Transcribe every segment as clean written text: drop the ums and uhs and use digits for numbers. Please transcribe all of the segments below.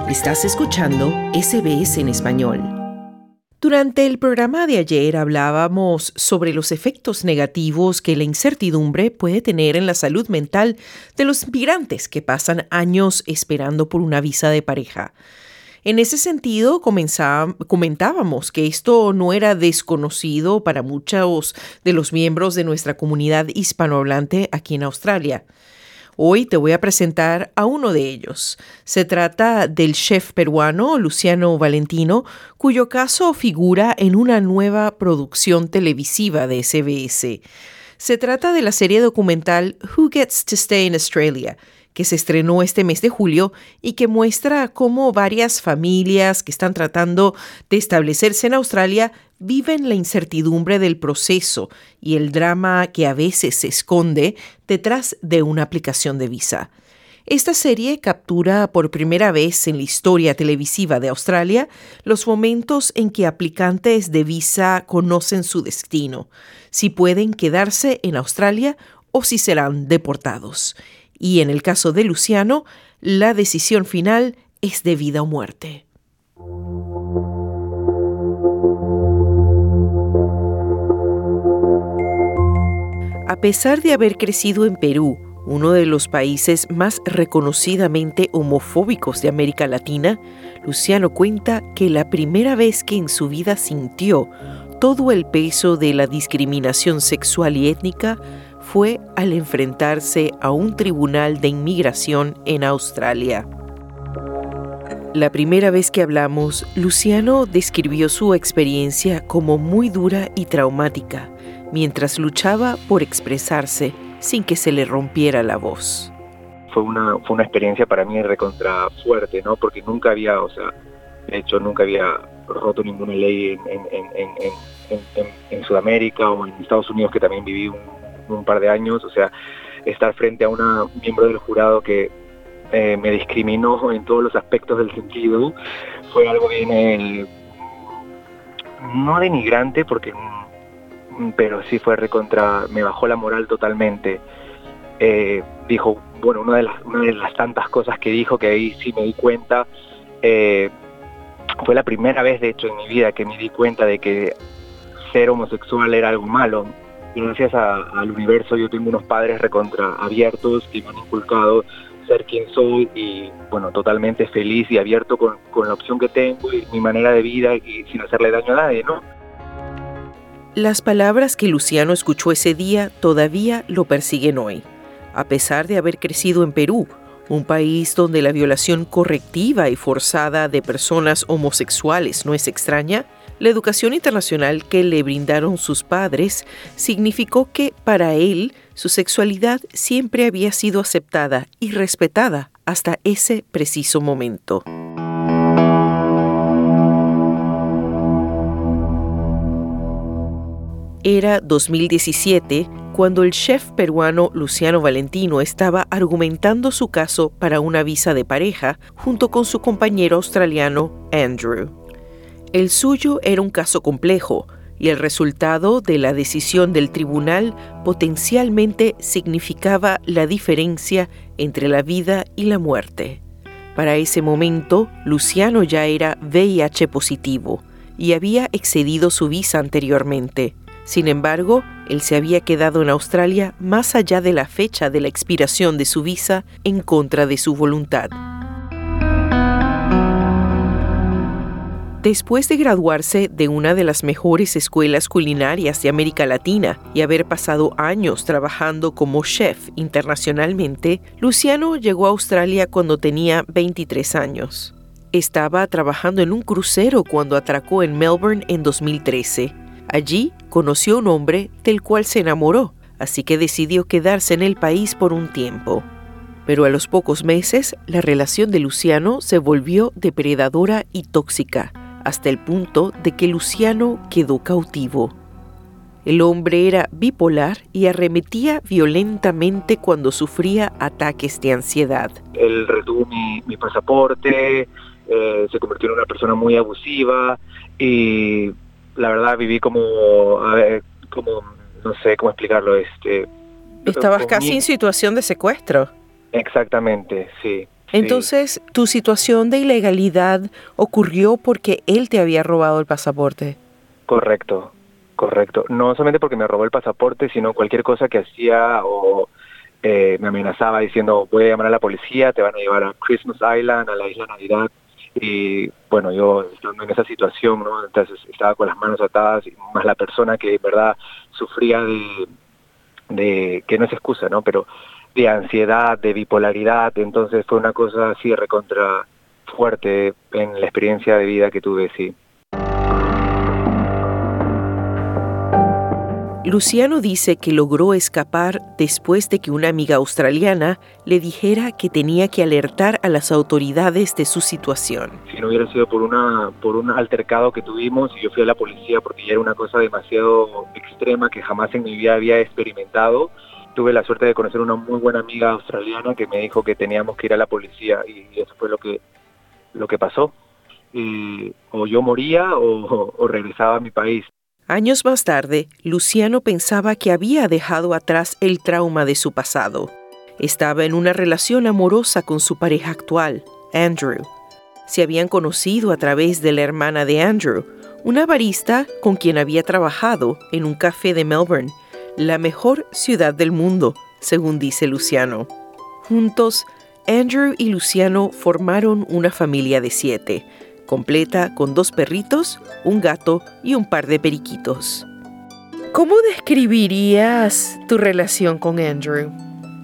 Estás escuchando SBS en español. Durante el programa de ayer hablábamos sobre los efectos negativos que la incertidumbre puede tener en la salud mental de los migrantes que pasan años esperando por una visa de pareja. En ese sentido, comentábamos que esto no era desconocido para muchos de los miembros de nuestra comunidad hispanohablante aquí en Australia. Hoy te voy a presentar a uno de ellos. Se trata del chef peruano Luciano Valentino, cuyo caso figura en una nueva producción televisiva de SBS. Se trata de la serie documental Who Gets to Stay in Australia, que se estrenó este mes de julio y que muestra cómo varias familias que están tratando de establecerse en Australia viven la incertidumbre del proceso y el drama que a veces se esconde detrás de una aplicación de visa. Esta serie captura por primera vez en la historia televisiva de Australia los momentos en que aplicantes de visa conocen su destino, si pueden quedarse en Australia o si serán deportados. Y en el caso de Luciano, la decisión final es de vida o muerte. A pesar de haber crecido en Perú, uno de los países más reconocidamente homofóbicos de América Latina, Luciano cuenta que la primera vez que en su vida sintió todo el peso de la discriminación sexual y étnica fue al enfrentarse a un tribunal de inmigración en Australia. La primera vez que hablamos, Luciano describió su experiencia como muy dura y traumática, mientras luchaba por expresarse sin que se le rompiera la voz. Fue una experiencia para mí recontra fuerte, ¿no? Porque nunca había roto ninguna ley en Sudamérica o en Estados Unidos, que también viví un par de años. O sea, estar frente a una miembro del jurado que me discriminó en todos los aspectos del sentido fue algo bien, no denigrante, pero sí fue me bajó la moral totalmente. Dijo, bueno, una de las tantas cosas que dijo, que ahí sí me di cuenta, fue la primera vez de hecho en mi vida que me di cuenta de que ser homosexual era algo malo. Gracias al universo yo tengo unos padres recontra abiertos que me han inculcado ser quien soy y bueno, totalmente feliz y abierto con la opción que tengo y mi manera de vida y sin hacerle daño a nadie, ¿no? Las palabras que Luciano escuchó ese día todavía lo persiguen hoy. A pesar de haber crecido en Perú, un país donde la violación correctiva y forzada de personas homosexuales no es extraña, la educación internacional que le brindaron sus padres significó que, para él, su sexualidad siempre había sido aceptada y respetada hasta ese preciso momento. Era 2017 cuando el chef peruano Luciano Valentino estaba argumentando su caso para una visa de pareja junto con su compañero australiano Andrew. El suyo era un caso complejo y el resultado de la decisión del tribunal potencialmente significaba la diferencia entre la vida y la muerte. Para ese momento, Luciano ya era VIH positivo y había excedido su visa anteriormente. Sin embargo, él se había quedado en Australia más allá de la fecha de la expiración de su visa en contra de su voluntad. Después de graduarse de una de las mejores escuelas culinarias de América Latina y haber pasado años trabajando como chef internacionalmente, Luciano llegó a Australia cuando tenía 23 años. Estaba trabajando en un crucero cuando atracó en Melbourne en 2013. Allí conoció a un hombre del cual se enamoró, así que decidió quedarse en el país por un tiempo. Pero a los pocos meses, la relación de Luciano se volvió depredadora y tóxica, hasta el punto de que Luciano quedó cautivo. El hombre era bipolar y arremetía violentamente cuando sufría ataques de ansiedad. Él retuvo mi pasaporte, se convirtió en una persona muy abusiva y la verdad viví como no sé cómo explicarlo. Estabas casi en situación de secuestro. Exactamente, sí. Entonces, ¿tu situación de ilegalidad ocurrió porque él te había robado el pasaporte? Correcto. No solamente porque me robó el pasaporte, sino cualquier cosa que hacía o me amenazaba diciendo, voy a llamar a la policía, te van a llevar a Christmas Island, a la isla Navidad. Y bueno, yo estando en esa situación, ¿no? Entonces estaba con las manos atadas, y más la persona que en verdad sufría de que no es excusa, ¿no? Pero de ansiedad, de bipolaridad. Entonces fue una cosa así recontra fuerte en la experiencia de vida que tuve, sí. Luciano dice que logró escapar después de que una amiga australiana le dijera que tenía que alertar a las autoridades de su situación. Si no hubiera sido por un altercado que tuvimos y yo fui a la policía porque ya era una cosa demasiado extrema que jamás en mi vida había experimentado, tuve la suerte de conocer una muy buena amiga australiana que me dijo que teníamos que ir a la policía y eso fue lo que pasó. O yo moría o regresaba a mi país. Años más tarde, Luciano pensaba que había dejado atrás el trauma de su pasado. Estaba en una relación amorosa con su pareja actual, Andrew. Se habían conocido a través de la hermana de Andrew, una barista con quien había trabajado en un café de Melbourne, la mejor ciudad del mundo, según dice Luciano. Juntos, Andrew y Luciano formaron una familia de 7, completa con 2 perritos, un gato y un par de periquitos. ¿Cómo describirías tu relación con Andrew?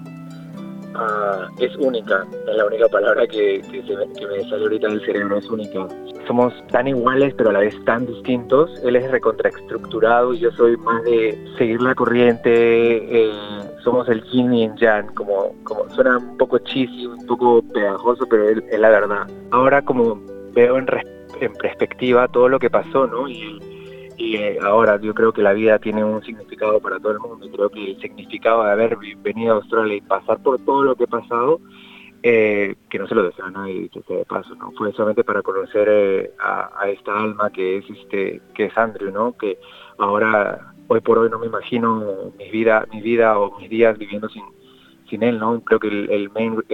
Es única, es la única palabra que me sale ahorita del cerebro, es única. Somos tan iguales pero a la vez tan distintos. Él es recontraestructurado y yo soy más de seguir la corriente. Somos el yin y el yang, como suena un poco cheesy, un poco pegajoso, pero es la verdad. Ahora como veo en perspectiva todo lo que pasó, ¿no? Y ahora yo creo que la vida tiene un significado para todo el mundo. Creo que el significado de haber venido a Australia y pasar por todo lo que he pasado, que no se lo deseo a nadie, dicho sea de paso, ¿no? Fue solamente para conocer a esta alma que es Andrew, ¿no? Que ahora, hoy por hoy, no me imagino mi vida o mis días viviendo sin él, ¿no? Creo que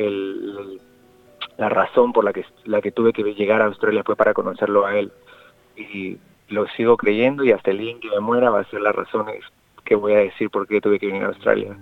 la razón por la que tuve que llegar a Australia fue para conocerlo a él, y lo sigo creyendo, y hasta el día en que me muera va a ser la razón que voy a decir por qué tuve que venir a Australia.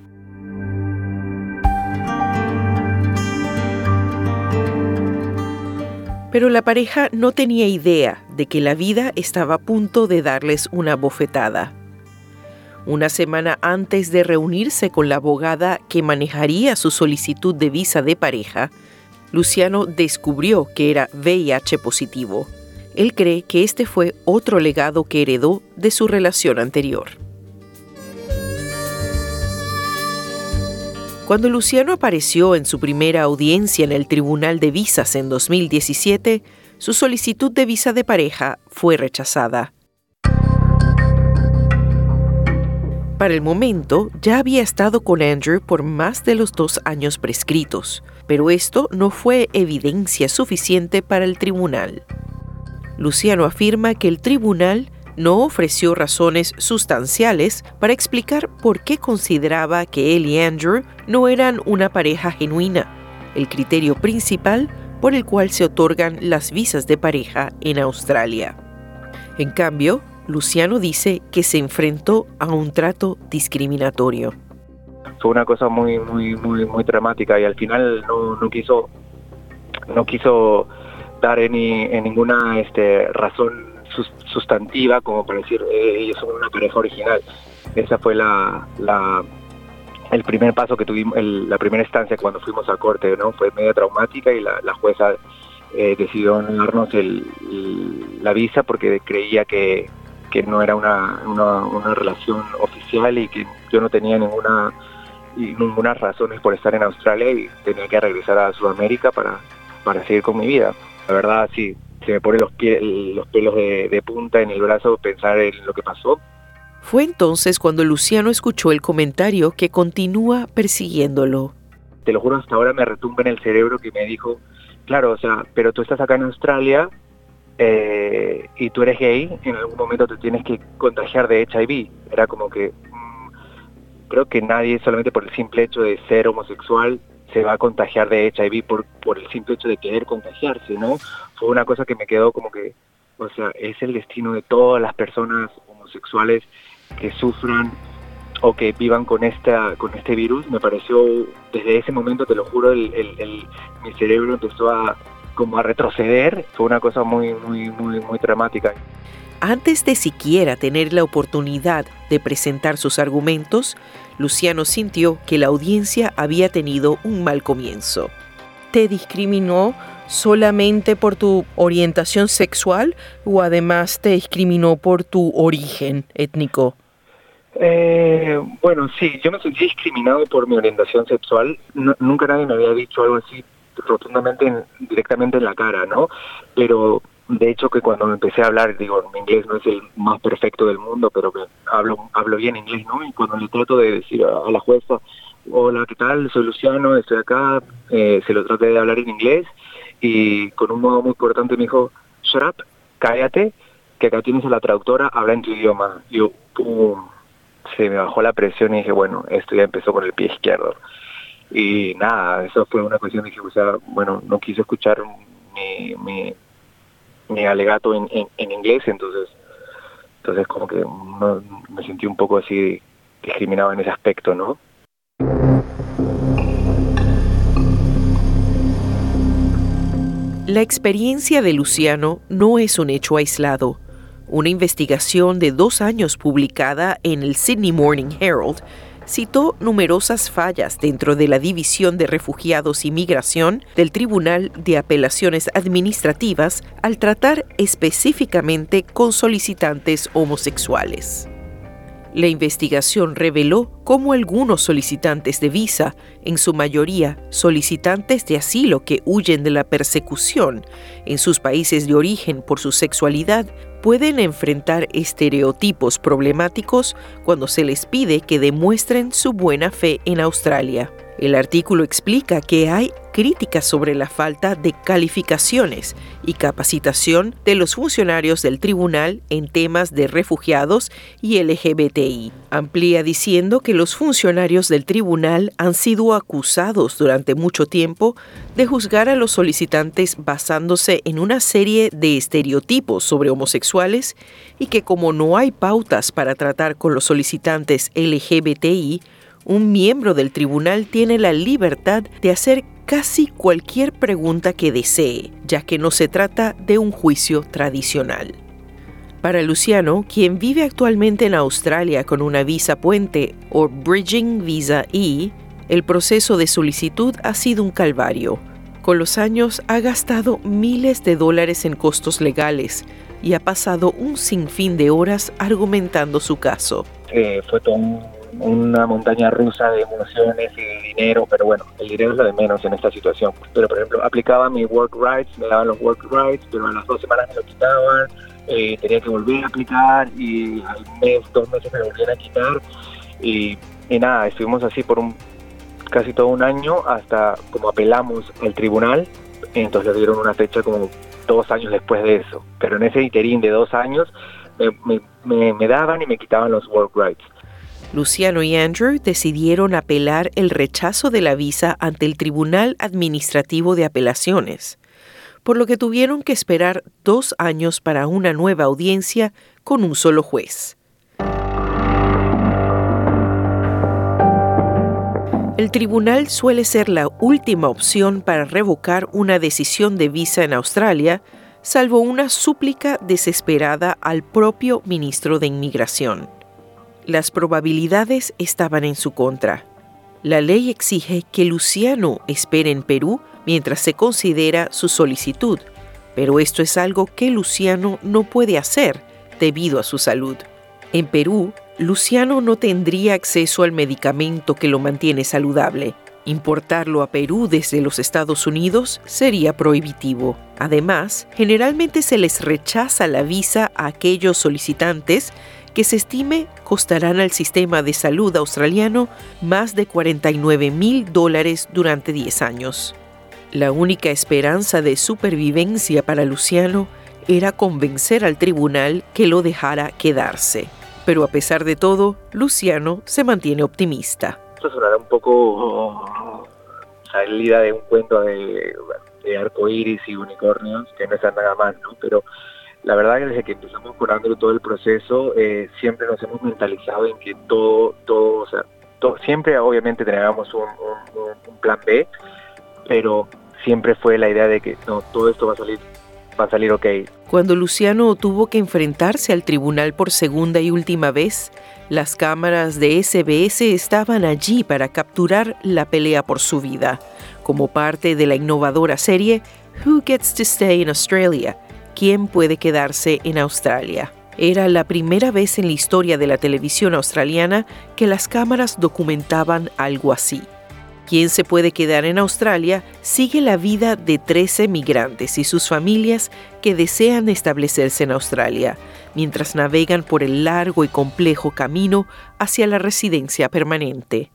Pero la pareja no tenía idea de que la vida estaba a punto de darles una bofetada. Una semana antes de reunirse con la abogada que manejaría su solicitud de visa de pareja, Luciano descubrió que era VIH positivo. Él cree que este fue otro legado que heredó de su relación anterior. Cuando Luciano apareció en su primera audiencia en el Tribunal de Visas en 2017, su solicitud de visa de pareja fue rechazada. Para el momento, ya había estado con Andrew por más de los 2 años prescritos, pero esto no fue evidencia suficiente para el tribunal. Luciano afirma que el tribunal no ofreció razones sustanciales para explicar por qué consideraba que él y Andrew no eran una pareja genuina, el criterio principal por el cual se otorgan las visas de pareja en Australia. En cambio, Luciano dice que se enfrentó a un trato discriminatorio. Fue una cosa muy dramática, y al final no quiso dar en ninguna razón sustantiva como para decir ellos son una pareja original. Esa fue el primer paso que tuvimos, la primera instancia cuando fuimos a corte, ¿no? Fue medio traumática, y la jueza decidió no darnos la visa porque creía que no era una relación oficial, y que yo no tenía ninguna razones por estar en Australia y tenía que regresar a Sudamérica para seguir con mi vida. La verdad, sí, se me ponen los pelos de punta en el brazo pensar en lo que pasó. Fue entonces cuando Luciano escuchó el comentario que continúa persiguiéndolo. Te lo juro, hasta ahora me retumba en el cerebro, que me dijo, claro, o sea, pero tú estás acá en Australia y tú eres gay, en algún momento te tienes que contagiar de HIV. Era como que creo que nadie, solamente por el simple hecho de ser homosexual, se va a contagiar de HIV por el simple hecho de querer contagiarse, ¿no? Fue una cosa que me quedó como que, o sea, es el destino de todas las personas homosexuales que sufran o que vivan con este virus. Me pareció, desde ese momento, te lo juro, mi cerebro empezó a retroceder. Fue una cosa muy dramática. Antes de siquiera tener la oportunidad de presentar sus argumentos, Luciano sintió que la audiencia había tenido un mal comienzo. ¿Te discriminó solamente por tu orientación sexual o además te discriminó por tu origen étnico? Bueno, sí, yo me sentí discriminado por mi orientación sexual. Nunca nadie me había dicho algo así rotundamente, directamente en la cara, ¿no? Pero de hecho que cuando me empecé a hablar, digo, mi inglés no es el más perfecto del mundo, pero que hablo bien inglés, ¿no? Y cuando le trato de decir a la jueza, hola, ¿qué tal? Soy Luciano, estoy acá, se lo traté de hablar en inglés y con un modo muy cortante me dijo, shut up, cállate, que acá tienes a la traductora, habla en tu idioma. Y yo, pum, se me bajó la presión y dije, bueno, esto ya empezó con el pie izquierdo. Y nada, eso fue una cuestión de que, o sea, bueno, no quise escuchar mi alegato en inglés, entonces como que me sentí un poco así discriminado en ese aspecto, ¿no? La experiencia de Luciano no es un hecho aislado. Una investigación de 2 años publicada en el Sydney Morning Herald citó numerosas fallas dentro de la División de Refugiados y Migración del Tribunal de Apelaciones Administrativas al tratar específicamente con solicitantes homosexuales. La investigación reveló cómo algunos solicitantes de visa, en su mayoría solicitantes de asilo que huyen de la persecución en sus países de origen por su sexualidad, pueden enfrentar estereotipos problemáticos cuando se les pide que demuestren su buena fe en Australia. El artículo explica que hay críticas sobre la falta de calificaciones y capacitación de los funcionarios del tribunal en temas de refugiados y LGBTI. Amplía diciendo que los funcionarios del tribunal han sido acusados durante mucho tiempo de juzgar a los solicitantes basándose en una serie de estereotipos sobre homosexuales y que como no hay pautas para tratar con los solicitantes LGBTI, un miembro del tribunal tiene la libertad de hacer casi cualquier pregunta que desee, ya que no se trata de un juicio tradicional. Para Luciano, quien vive actualmente en Australia con una visa puente o Bridging Visa E, el proceso de solicitud ha sido un calvario. Con los años ha gastado miles de dólares en costos legales y ha pasado un sinfín de horas argumentando su caso. Fue todo una montaña rusa de emociones y de dinero, pero bueno, el dinero es lo de menos en esta situación. Pero por ejemplo, aplicaba mi work rights, me daban los work rights, pero a las 2 semanas me lo quitaban, tenía que volver a aplicar y al mes, 2 meses me lo volvían a quitar y nada, estuvimos así por casi todo un año hasta como apelamos al tribunal, entonces dieron una fecha como 2 años después de eso, pero en ese interín de 2 años me daban y me quitaban los work rights. Luciano y Andrew decidieron apelar el rechazo de la visa ante el Tribunal Administrativo de Apelaciones, por lo que tuvieron que esperar 2 años para una nueva audiencia con un solo juez. El tribunal suele ser la última opción para revocar una decisión de visa en Australia, salvo una súplica desesperada al propio ministro de Inmigración. Las probabilidades estaban en su contra. La ley exige que Luciano espere en Perú mientras se considera su solicitud, pero esto es algo que Luciano no puede hacer debido a su salud. En Perú, Luciano no tendría acceso al medicamento que lo mantiene saludable. Importarlo a Perú desde los Estados Unidos sería prohibitivo. Además, generalmente se les rechaza la visa a aquellos solicitantes que se estime costarán al sistema de salud australiano más de $49,000 durante 10 años. La única esperanza de supervivencia para Luciano era convencer al tribunal que lo dejara quedarse. Pero a pesar de todo, Luciano se mantiene optimista. Esto sonará un poco salida de un cuento de arcoíris y unicornios, que no está nada mal, ¿no? Pero la verdad que desde que empezamos con Andrew todo el proceso, siempre nos hemos mentalizado en que todo, o sea, siempre obviamente teníamos un plan B, pero siempre fue la idea de que no, todo esto va a salir ok. Cuando Luciano tuvo que enfrentarse al tribunal por segunda y última vez, las cámaras de SBS estaban allí para capturar la pelea por su vida, como parte de la innovadora serie Who Gets to Stay in Australia? ¿Quién puede quedarse en Australia? Era la primera vez en la historia de la televisión australiana que las cámaras documentaban algo así. ¿Quién se puede quedar en Australia? Sigue la vida de 13 migrantes y sus familias que desean establecerse en Australia, mientras navegan por el largo y complejo camino hacia la residencia permanente.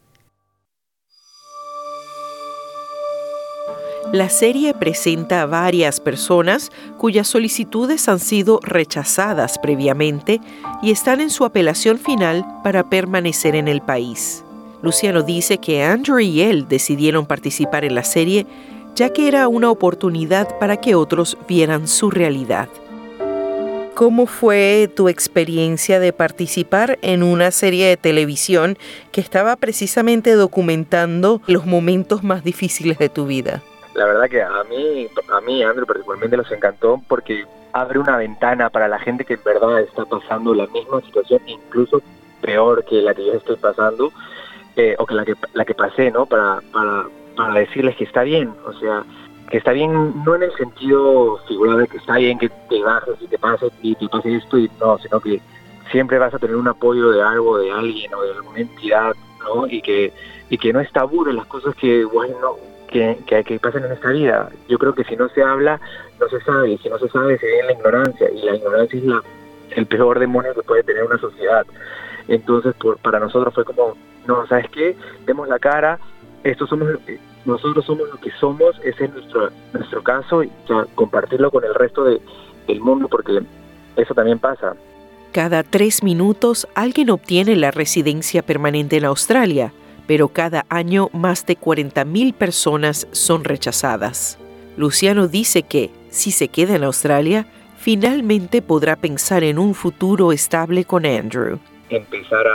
La serie presenta a varias personas cuyas solicitudes han sido rechazadas previamente y están en su apelación final para permanecer en el país. Luciano dice que Andrew y él decidieron participar en la serie ya que era una oportunidad para que otros vieran su realidad. ¿Cómo fue tu experiencia de participar en una serie de televisión que estaba precisamente documentando los momentos más difíciles de tu vida? La verdad que a mí, Andrew, particularmente nos encantó porque abre una ventana para la gente que en verdad está pasando la misma situación, incluso peor que la que yo estoy pasando, o que la que pasé, ¿no? Para decirles que está bien, o sea, que está bien no en el sentido figurado de que está bien que te bajes y te pase esto y no, sino que siempre vas a tener un apoyo de algo, de alguien o de alguna entidad, ¿no? Y que no es tabú de las cosas que, bueno, que pasan en esta vida. Yo creo que si no se habla, no se sabe, y si no se sabe, se vive en la ignorancia, y la ignorancia es el peor demonio que puede tener una sociedad. Entonces, para nosotros fue como, no, ¿sabes qué? Demos la cara, nosotros somos lo que somos, ese es nuestro caso, y compartirlo con el resto del mundo, porque eso también pasa. Cada 3 minutos alguien obtiene la residencia permanente en Australia, pero cada año más de 40,000 personas son rechazadas. Luciano dice que, si se queda en Australia, finalmente podrá pensar en un futuro estable con Andrew. Empezar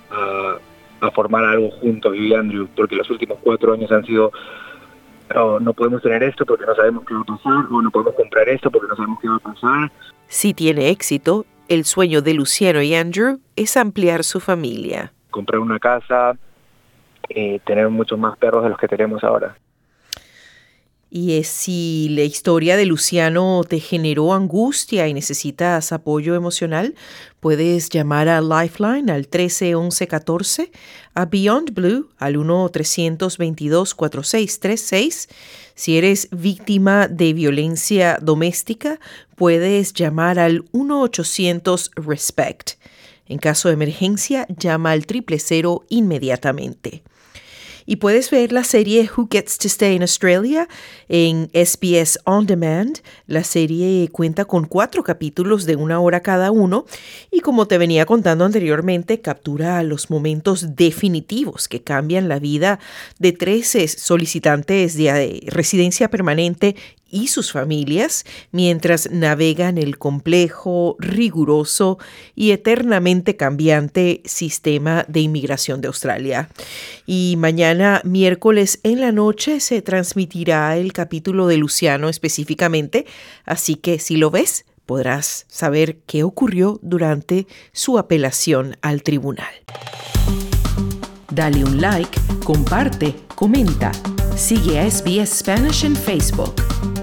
a formar algo juntos, yo y Andrew, porque los últimos 4 años han sido, no podemos tener esto porque no sabemos qué va a pasar, o no podemos comprar esto porque no sabemos qué va a pasar. Si tiene éxito, el sueño de Luciano y Andrew es ampliar su familia. Comprar una casa, tener muchos más perros de los que tenemos ahora. Y si la historia de Luciano te generó angustia y necesitas apoyo emocional, puedes llamar a Lifeline al 131114, a Beyond Blue al 1-322-4636. Si eres víctima de violencia doméstica, puedes llamar al 1-800-RESPECT. En caso de emergencia, llama al 000 inmediatamente. Y puedes ver la serie Who Gets to Stay in Australia en SBS On Demand. La serie cuenta con 4 capítulos de 1 hora cada uno y, como te venía contando anteriormente, captura los momentos definitivos que cambian la vida de 13 solicitantes de residencia permanente y sus familias mientras navegan el complejo, riguroso y eternamente cambiante sistema de inmigración de Australia. Y mañana, miércoles en la noche, se transmitirá el capítulo de Luciano específicamente, así que si lo ves, podrás saber qué ocurrió durante su apelación al tribunal. Dale un like, comparte, comenta. Sigue a SBS Spanish en Facebook.